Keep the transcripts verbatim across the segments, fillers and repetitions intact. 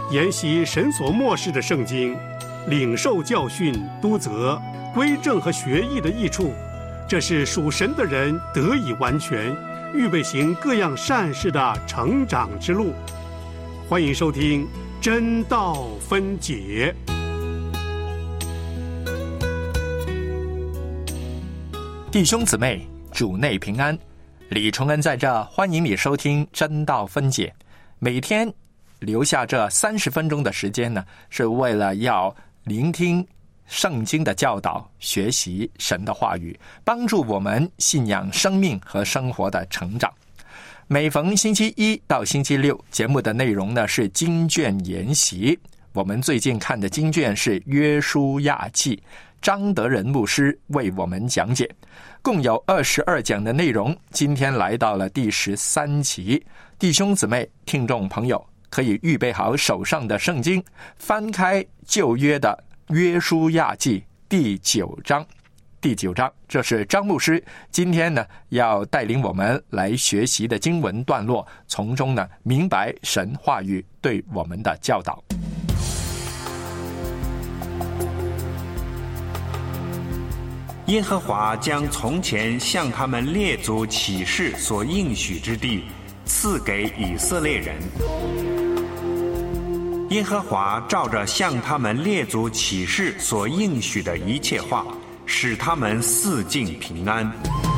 研习神所默示的圣经，领受教训、督责、归正和学艺的益处，这是属神的人得以完全，预备行各样善事的成长之路。欢迎收听真道分解。 弟兄姊妹，主内平安，李崇恩在这，欢迎你收听真道分解。每天留下这三十分钟的时间呢，是为了要聆听圣经的教导，学习神的话语，帮助我们信仰生命和生活的成长。每逢星期一到星期六，节目的内容呢是经卷研习。我们最近看的经卷是约书亚记，张德仁牧师为我们讲解，共有二十二讲的内容。今天来到了第十三集，弟兄姊妹、听众朋友，可以预备好手上的圣经，翻开旧约的约书亚记第九章。第九章，这是张牧师今天呢要带领我们来学习的经文段落，从中呢明白神话语对我们的教导。 耶和华将从前向他们列祖起誓所应许之地赐给以色列人。耶和华照着向他们列祖起誓所应许的一切话，使他们四境平安。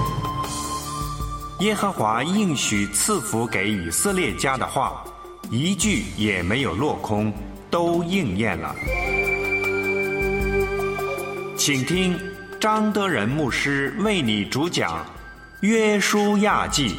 耶和华应许赐福给以色列家的话，一句也没有落空，都应验了。请听张德仁牧师为你主讲约书亚记。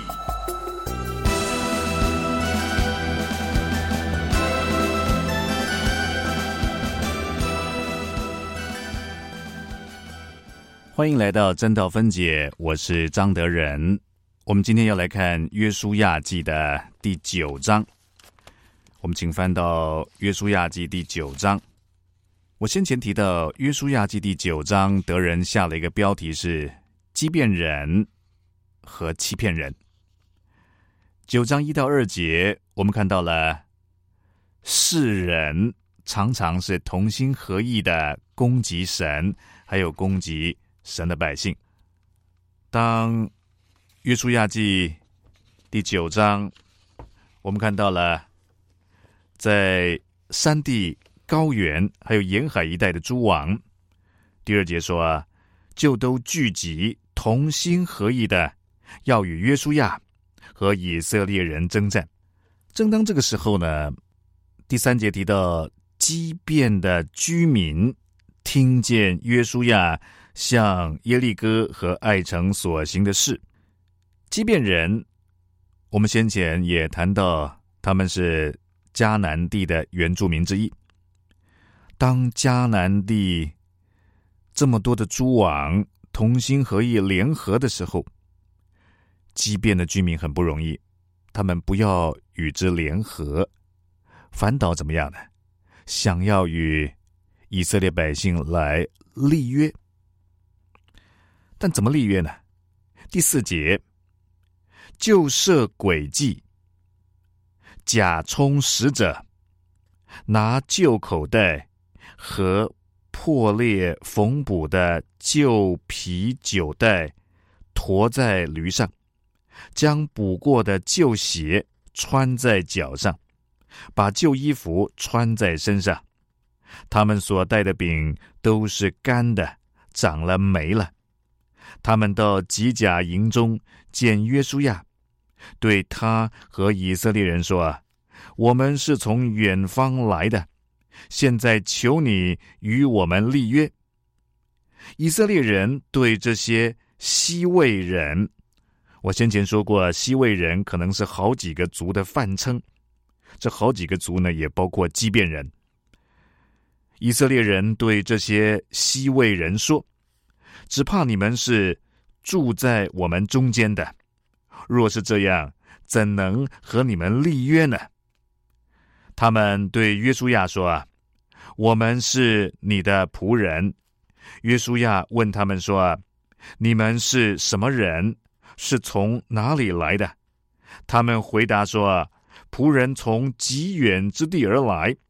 欢迎来到真道分解，我是张德仁。我们今天要来看约书亚记的第九章。我们请翻到约书亚记第九章。我先前提到约书亚记第九章，德仁下了一个标题是欺骗人和欺骗人。九章一到二节，我们看到了世人常常是同心合意的攻击神，还有攻击神的百姓。当约书亚记第九章，我们看到了在山地、高原还有沿海一带的诸王，第二节说啊，就都聚集，同心合意的要与约书亚和以色列人征战。正当这个时候呢，第三节提到基遍的居民听见约书亚向耶利哥和爱城所行的事。基遍人，我们先前也谈到他们是迦南地的原住民之一。当迦南地这么多的诸王同心合意联合的时候，基遍的居民很不容易，他们不要与之联合，反倒怎么样呢？想要与以色列百姓来立约。但怎么立约呢？第四节，就设诡计，假充使者，拿旧口袋和破裂缝补的旧皮酒袋驮在驴上，将补过的旧鞋穿在脚上，把旧衣服穿在身上。他们所带的饼都是干的，长了霉了。他们到吉甲营中见约书亚，对他和以色列人说啊，我们是从远方来的，现在求你与我们立约。以色列人对这些西魏人，我先前说过，西魏人可能是好几个族的泛称，这好几个族呢，也包括基遍人。以色列人对这些西魏人说，只怕你们是住在我们中间的，若是这样，怎能和你们立约呢？他们对约书亚说啊，我们是你的仆人。约书亚问他们说啊，你们是什么人？是从哪里来的？他们回答说啊，仆人从极远之地而来，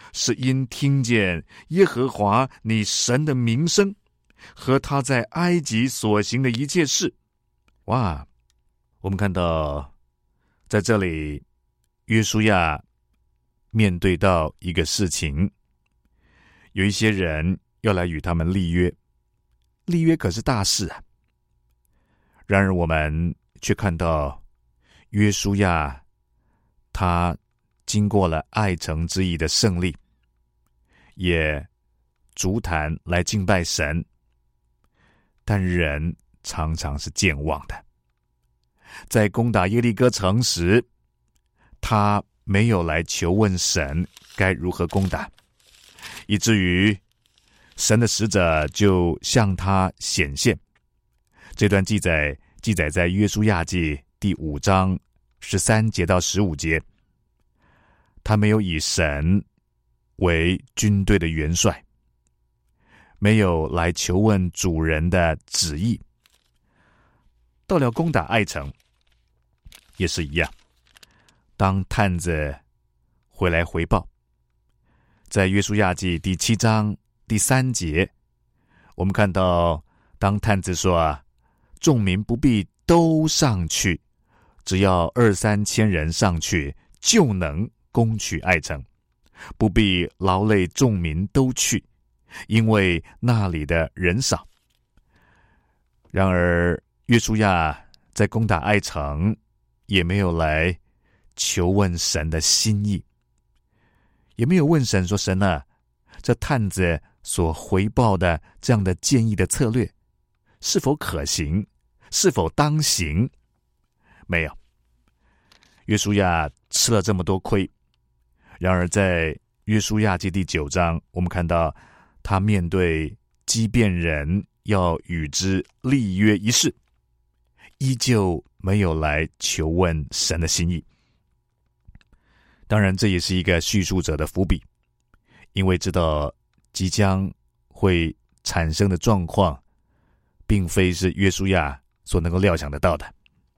是因听见耶和华你神的名声和他在埃及所行的一切事。哇，我们看到在这里约书亚面对到一个事情，有一些人要来与他们立约，立约可是大事啊。然而我们却看到约书亚他经过了爱城之役的胜利，也足坛来敬拜神，但人常常是健忘的。在攻打耶利哥城时，他没有来求问神该如何攻打，以至于神的使者就向他显现。这段记载记载在约书亚记第五章十三节到十五节。他没有以神为军队的元帅，没有来求问主人的旨意。到了攻打爱城也是一样，当探子回来回报，在约书亚记第七章第三节，我们看到当探子说啊，众民不必都上去，只要二三千人上去就能攻取爱城，不必劳累众民都去，因为那里的人少。然而约书亚在攻打爱城也没有来求问神的心意，也没有问神说，神啊，这探子所回报的这样的建议的策略是否可行，是否当行？没有。约书亚吃了这么多亏，然而在约书亚记第九章，我们看到他面对基遍人要与之立约一事，依旧没有来求问神的心意。当然这也是一个叙述者的伏笔，因为知道即将会产生的状况并非是约书亚所能够料想得到的。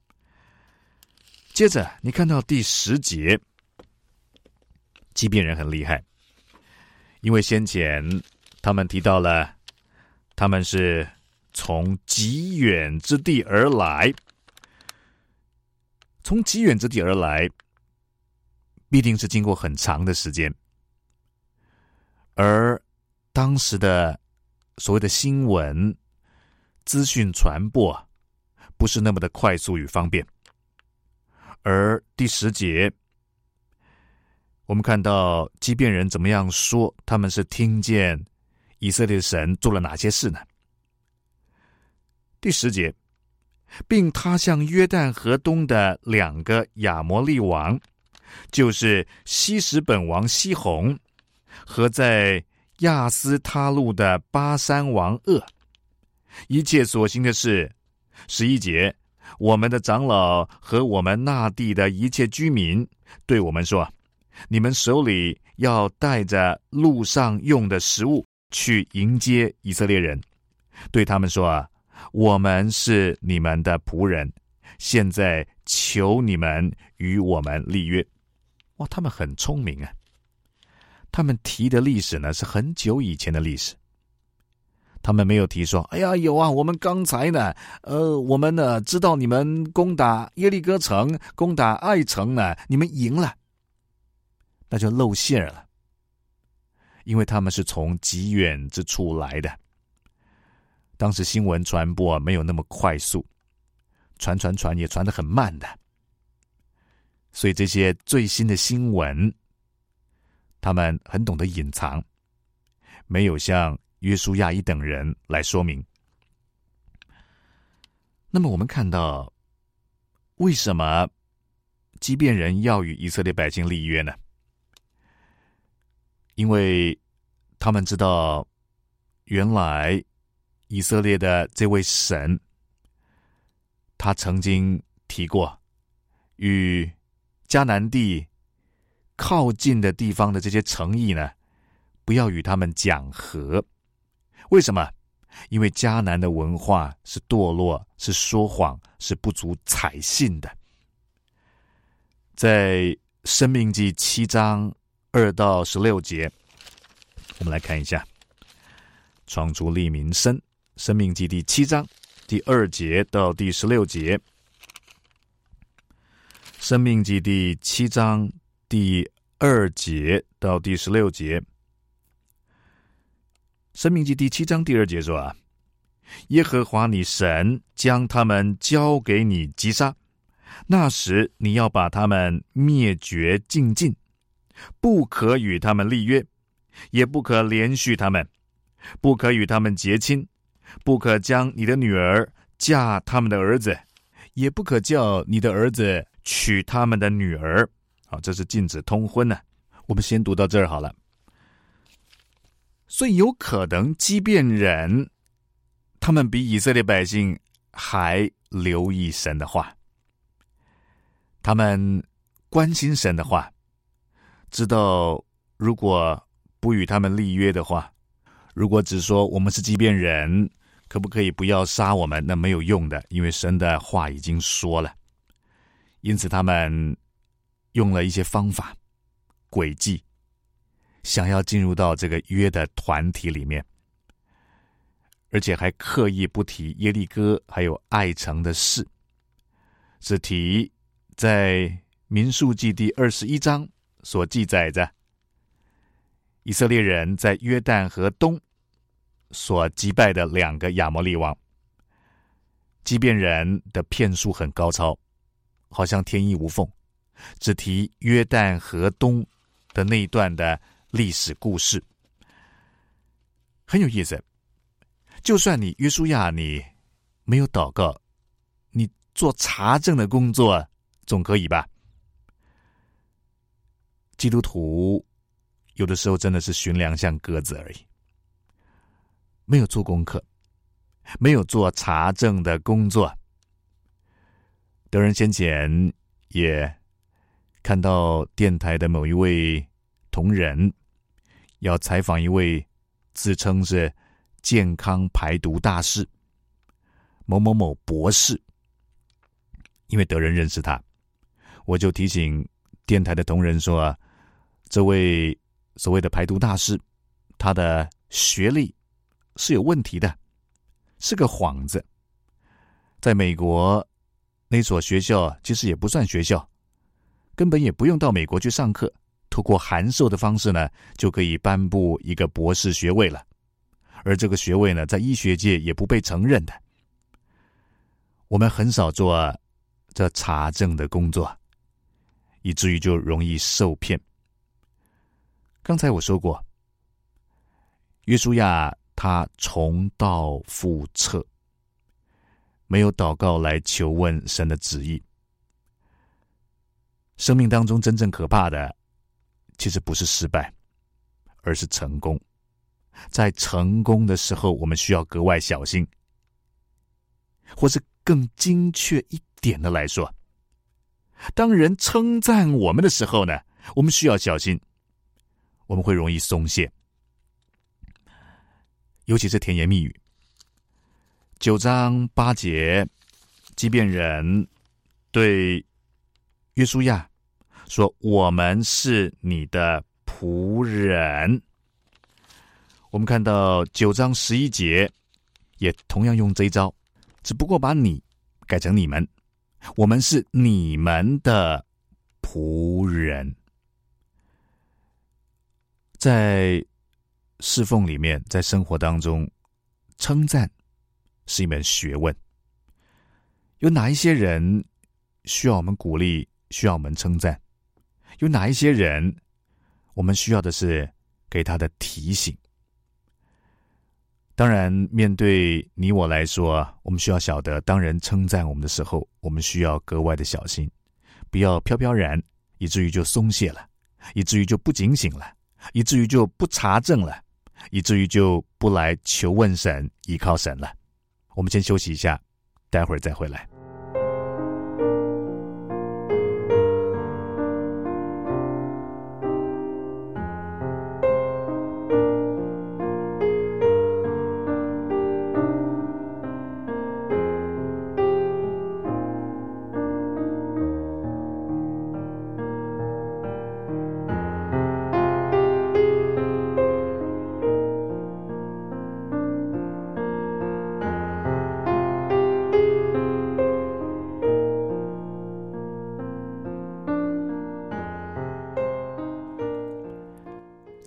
接着你看到第十节，基遍人很厉害，因为先前他们提到了他们是从极远之地而来，从极远之地而来必定是经过很长的时间，而当时的所谓的新闻资讯传播不是那么的快速与方便。而第十节我们看到基遍人怎么样说他们是听见以色列神做了哪些事呢？第十节，并他向约旦河东的两个亚摩利王，就是西什本王西宏和在亚斯他路的巴珊王噩，一切所行的事。十一节，我们的长老和我们那地的一切居民对我们说，你们手里要带着路上用的食物去迎接以色列人，对他们说啊，我们是你们的仆人，现在求你们与我们立约。哇，他们很聪明啊，他们提的历史呢是很久以前的历史，他们没有提说，哎呀，有啊，我们刚才呢，呃，我们呢知道你们攻打耶利哥城、攻打爱城呢，你们赢了，那就露馅了，因为他们是从极远之处来的，当时新闻传播没有那么快速，传传传也传得很慢的，所以这些最新的新闻，他们很懂得隐藏，没有像约书亚一等人来说明。那么我们看到，为什么基遍人要与以色列百姓立约呢？因为他们知道，原来以色列的这位神，他曾经提过，与迦南地靠近的地方的这些城邑呢，不要与他们讲和。为什么？因为迦南的文化是堕落，是说谎，是不足采信的。在申命记七章二到十六节，我们来看一下。闯出利民生，申命记第七章第二节到第十六节。申命记第七章第二节到第十六节。申命记第七章第二节说啊，耶和华你神将他们交给你击杀，那时你要把他们灭绝尽尽，不可与他们立约，也不可连续他们，不可与他们结亲，不可将你的女儿嫁他们的儿子，也不可叫你的儿子娶他们的女儿。好，这是禁止通婚呢、啊。我们先读到这儿好了。所以有可能基遍人他们比以色列百姓还留意神的话，他们关心神的话，知道如果不与他们立约的话，如果只说我们是基遍人，可不可以不要杀我们，那没有用的，因为神的话已经说了。因此他们用了一些方法诡计，想要进入到这个约的团体里面，而且还刻意不提耶利哥还有爱城的事，只提在民数记第二十一章所记载着以色列人在约旦河东所击败的两个亚摩利王。基遍人的骗术很高超，好像天衣无缝，只提约旦河东的那一段的历史故事，很有意思。就算你约书亚你没有祷告，你做查证的工作总可以吧？基督徒有的时候真的是驯良像鸽子而已，没有做功课，没有做查证的工作。德仁先前也看到电台的某一位同仁要采访一位自称是健康排毒大师某某某博士，因为德仁认识他，我就提醒电台的同仁说、啊、这位所谓的排毒大师他的学历是有问题的，是个幌子。在美国那所学校其实也不算学校，根本也不用到美国去上课，透过函授的方式呢就可以颁布一个博士学位了，而这个学位呢在医学界也不被承认的。我们很少做这查证的工作，以至于就容易受骗。刚才我说过，约书亚他重蹈覆辙，没有祷告来求问神的旨意。生命当中真正可怕的其实不是失败，而是成功。在成功的时候我们需要格外小心，或是更精确一点的来说，当人称赞我们的时候呢，我们需要小心，我们会容易松懈，尤其是甜言蜜语。九章八节，基遍人对约书亚说，我们是你的仆人。我们看到九章十一节也同样用这一招，只不过把你改成你们，我们是你们的仆人。在侍奉里面，在生活当中，称赞是一门学问。有哪一些人需要我们鼓励，需要我们称赞？有哪一些人我们需要的是给他的提醒？当然，面对你我来说，我们需要晓得，当人称赞我们的时候，我们需要格外的小心，不要飘飘然，以至于就松懈了，以至于就不警醒了，以至于就不查证了，以至于就不来求问神，依靠神了。我们先休息一下，待会儿再回来。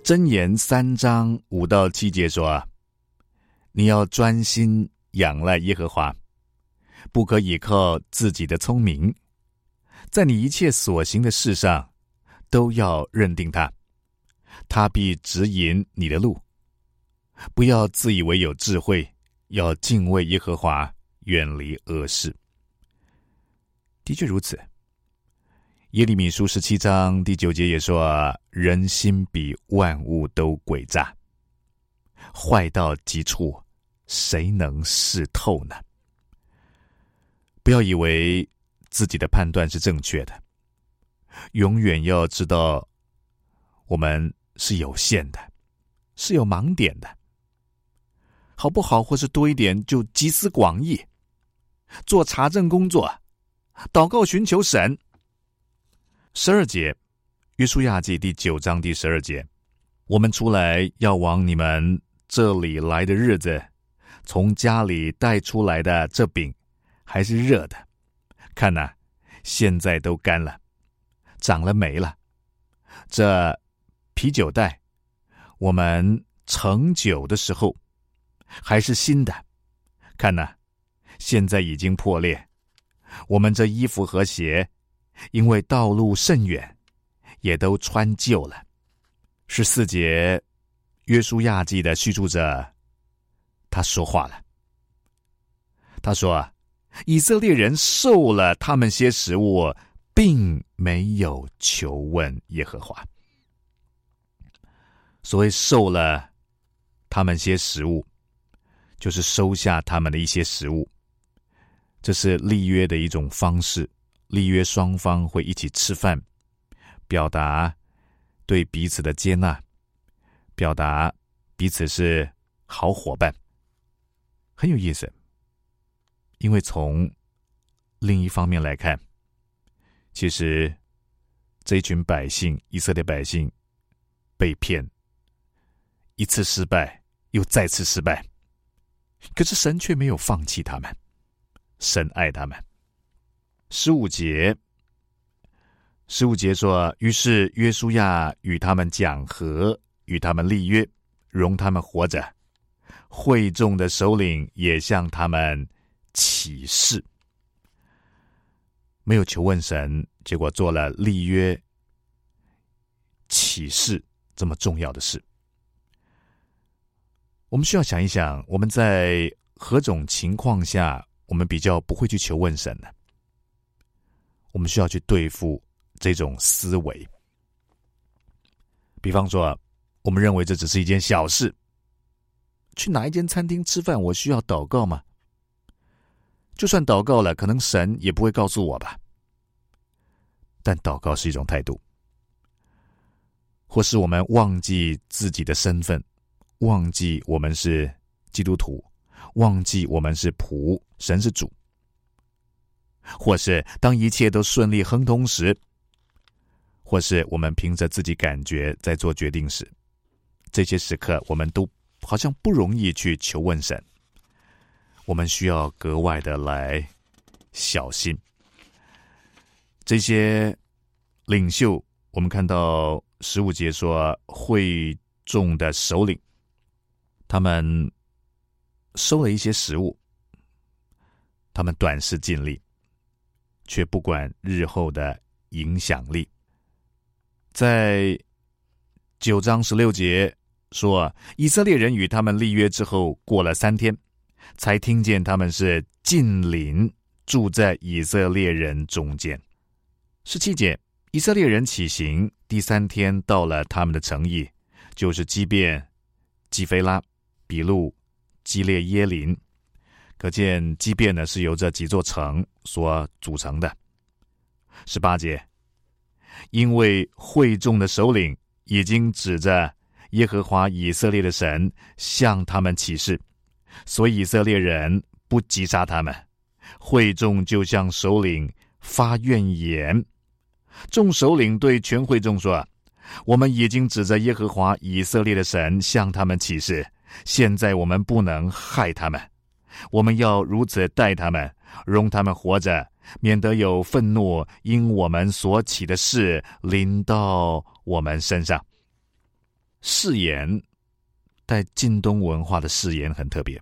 箴言三章五到七节说，你要专心仰赖耶和华，不可倚靠自己的聪明，在你一切所行的事上都要认定他，他必指引你的路。不要自以为有智慧，要敬畏耶和华，远离恶事。的确如此，耶利米书十七章第九节也说，人心比万物都诡诈，坏到极处，谁能识透呢？不要以为自己的判断是正确的，永远要知道我们是有限的，是有盲点的。好不好或是多一点，就集思广益，做查证工作，祷告寻求神。十二节，约书亚记第九章第十二节，我们出来要往你们这里来的日子，从家里带出来的这饼还是热的，看哪、啊，现在都干了，长了霉了。这啤酒袋，我们盛酒的时候还是新的，看哪、啊，现在已经破裂。我们这衣服和鞋，因为道路甚远，也都穿旧了。十四节，约书亚记的叙述者他说话了，他说，以色列人受了他们些食物，并没有求问耶和华。所谓受了他们些食物，就是收下他们的一些食物，这是立约的一种方式。立约双方会一起吃饭，表达对彼此的接纳，表达彼此是好伙伴。很有意思，因为从另一方面来看，其实这一群百姓，以色列百姓被骗，一次失败又再次失败，可是神却没有放弃他们，神爱他们。十五节，十五节说，于是约书亚与他们讲和，与他们立约，容他们活着。会众的首领也向他们起誓，没有求问神，结果做了立约起誓这么重要的事。我们需要想一想，我们在何种情况下我们比较不会去求问神呢？我们需要去对付这种思维。比方说，我们认为这只是一件小事，去哪一间餐厅吃饭，我需要祷告吗？就算祷告了，可能神也不会告诉我吧。但祷告是一种态度。或是我们忘记自己的身份，忘记我们是基督徒，忘记我们是仆，神是主。或是当一切都顺利亨通时，或是我们凭着自己感觉在做决定时，这些时刻我们都好像不容易去求问神，我们需要格外的来小心。这些领袖，我们看到十五节说，会众的首领，他们收了一些食物，他们短视尽力，却不管日后的影响力。在九章十六节说，以色列人与他们立约之后，过了三天，才听见他们是近邻住在以色列人中间。十七节，以色列人起行，第三天到了他们的城邑，就是基遍、基非拉、比路、基列耶林。可见基遍呢是由这几座城所组成的。十八节，因为会众的首领已经指着耶和华以色列的神向他们起誓，所以以色列人不击杀他们。会众就向首领发怨言。众首领对全会众说，我们已经指着耶和华以色列的神向他们起誓，现在我们不能害他们，我们要如此待他们，容他们活着，免得有愤怒因我们所起的事临到我们身上。 誓言带近东文化的誓言很特别。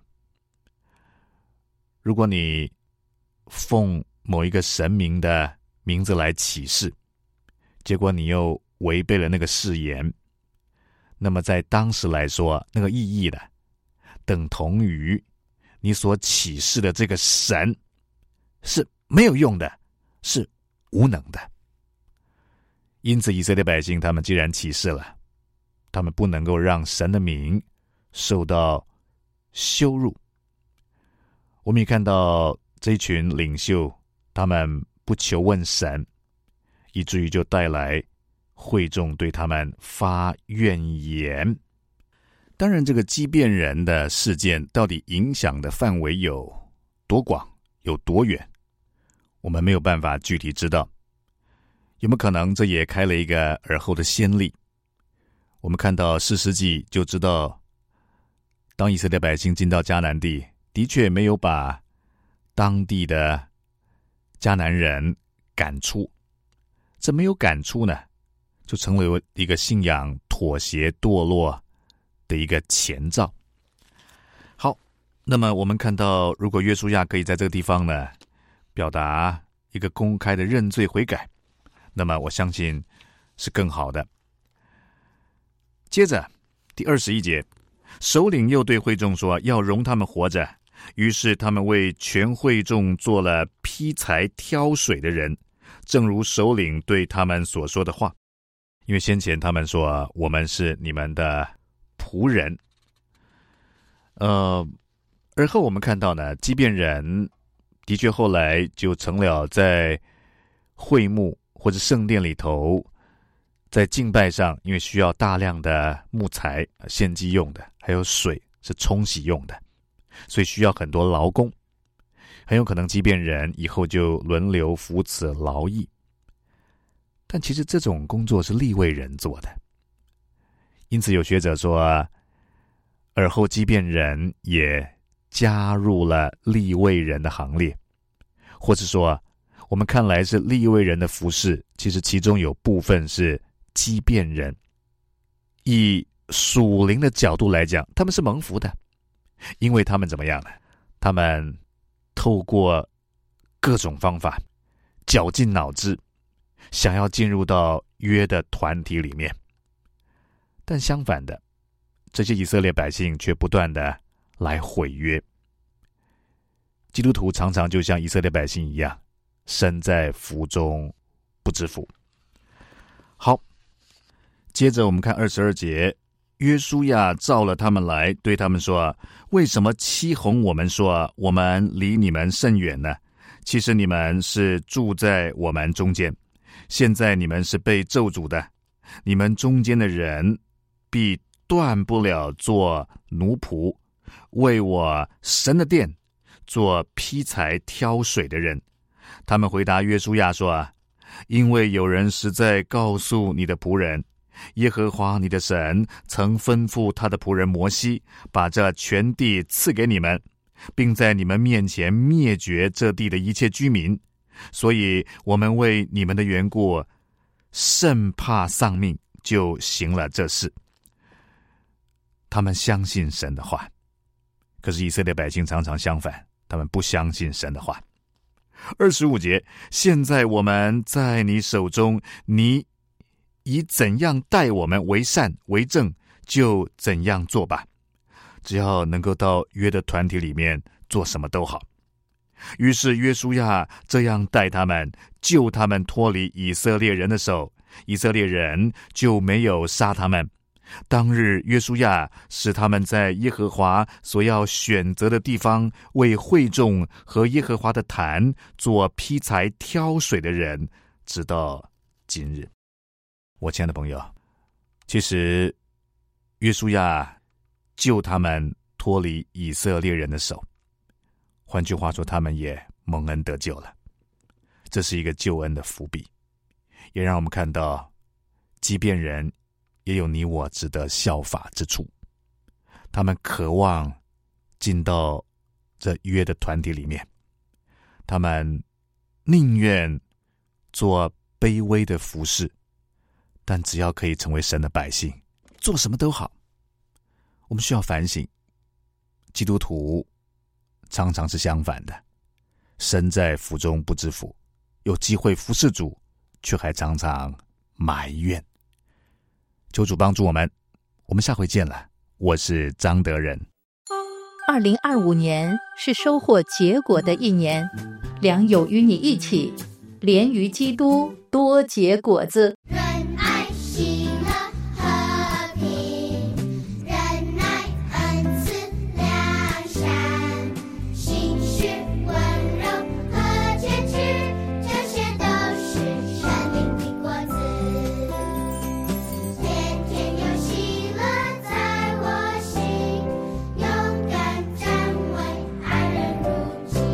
如果你奉某一个神明的名字来起誓，结果你又违背了那个誓言，那么在当时来说，那个意义呢，等同于你所起誓的这个神是没有用的，是无能的。因此以色列百姓他们既然起誓了，他们不能够让神的名受到羞辱。我们也看到这一群领袖，他们不求问神，以至于就带来会众对他们发怨言。当然这个畸变人的事件到底影响的范围有多广有多远，我们没有办法具体知道。有没有可能这也开了一个而后的先例？我们看到士师记就知道，当以色列百姓进到迦南地，的确没有把当地的迦南人赶出。这没有赶出呢，就成为一个信仰妥协堕落的一个前兆。好，那么我们看到，如果约书亚可以在这个地方呢，表达一个公开的认罪悔改，那么我相信是更好的。接着第二十一节，首领又对会众说，要容他们活着。于是他们为全会众做了劈柴挑水的人，正如首领对他们所说的话。因为先前他们说，我们是你们的仆人。呃，而后我们看到呢，畸变人的确后来就成了在会幕或者圣殿里头，在敬拜上，因为需要大量的木材献祭用的，还有水是冲洗用的，所以需要很多劳工。很有可能畸变人以后就轮流扶持劳役，但其实这种工作是利未人做的。因此有学者说，而后畸变人也加入了利未人的行列，或是说我们看来是利未人的服事，其实其中有部分是畸变人。以属灵的角度来讲，他们是蒙福的，因为他们怎么样呢？他们透过各种方法绞尽脑汁，想要进入到约的团体里面。但相反的，这些以色列百姓却不断的来毁约。基督徒常常就像以色列百姓一样，身在福中不知福。好，接着我们看二十二节，约书亚召了他们来，对他们说，为什么欺哄我们说我们离你们甚远呢？其实你们是住在我们中间，现在你们是被咒诅的，你们中间的人必断不了做奴仆，为我神的殿做劈柴挑水的人。他们回答约书亚说，因为有人实在告诉你的仆人，耶和华你的神曾吩咐他的仆人摩西，把这全地赐给你们，并在你们面前灭绝这地的一切居民，所以我们为你们的缘故甚怕丧命，就行了这事。他们相信神的话，可是以色列百姓常常相反，他们不相信神的话。二十五节，现在我们在你手中，你以怎样待我们为善为正，就怎样做吧，只要能够到约的团体里面做什么都好。于是约书亚这样待他们，救他们脱离以色列人的手，以色列人就没有杀他们。当日约书亚使他们在耶和华所要选择的地方，为会众和耶和华的坛做劈柴挑水的人，直到今日。我亲爱的朋友，其实约书亚救他们脱离以色列人的手，换句话说，他们也蒙恩得救了。这是一个救恩的伏笔，也让我们看到即便人也有你我值得效法之处。他们渴望进到这约的团体里面，他们宁愿做卑微的服事，但只要可以成为神的百姓， 做什么都好。我们需要反省，基督徒常常是相反的，身在福中不知福，有机会服侍主，却还常常埋怨。求主帮助我们，我们下回见了。我是张德仁。 二零二五年是收获结果的一年，良友与你一起，连于基督，多结果子。 仁爱、喜乐、和平，仁爱、恩慈、良善，信实、温柔和坚持，这些都是生命的果子。天天有喜乐在我心，勇敢站为爱人如己。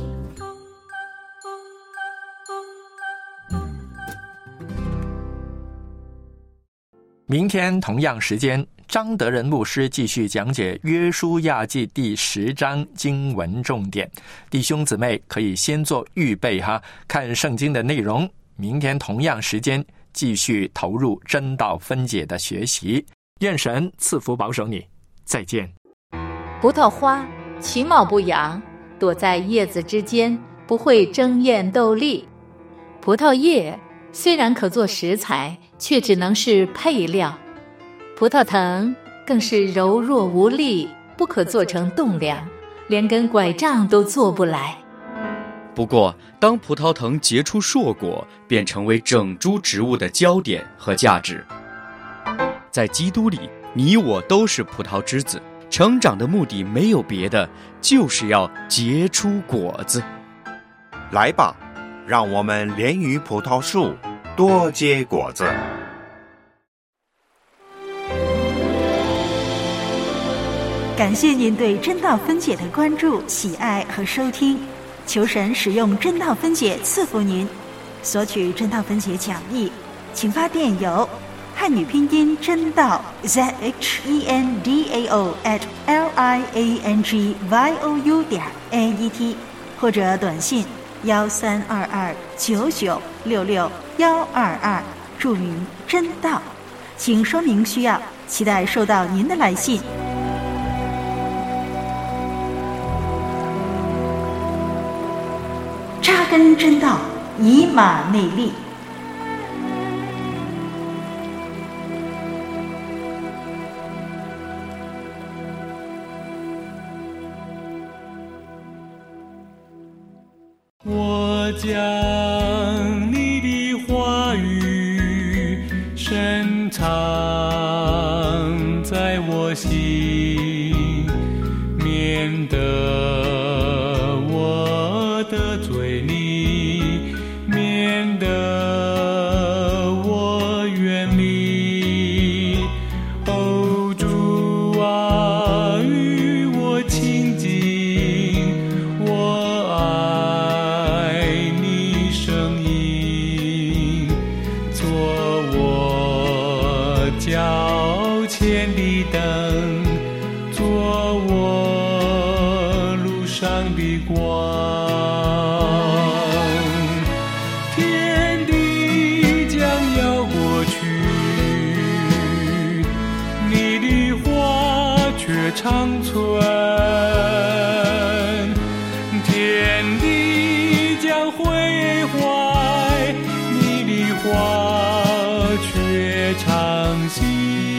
明天同样时间，张德仁牧师继续讲解约书亚记第十章经文重点。弟兄姊妹可以先做预备哈，看圣经的内容。明天同样时间继续投入真道分解的学习。愿神赐福保守你，再见。 葡萄花其貌不扬，躲在叶子之间，不会争艳斗丽。葡萄叶虽然可做食材，却只能是配料。葡萄藤更是柔弱无力，不可做成栋梁，连根拐杖都做不来。 不过，当葡萄藤结出硕果，便成为整株植物的焦点和价值。在基督里，你我都是葡萄枝子，成长的目的没有别的，就是要结出果子。 来吧，让我们连于葡萄树，多结果子。 感谢您对真道分解的关注、喜爱和收听。求神使用真道分解赐福您。索取真道分解讲义，请发电邮汉语拼音真道 Z H E N D A O at L I A N G Y O U 点 A E T， 或者短信幺三二二九九六六幺二二，注明真道，请说明需要，期待收到您的来信。扎根真道，以马内利。 我将你的话语深藏在我心，免得我得罪你，免得我远离。哦，主啊，与我亲近，我爱你声音，做我脚前的灯，做我路上的光。天地将要过去，你的话却长存。天地将毁坏，你的话却长新。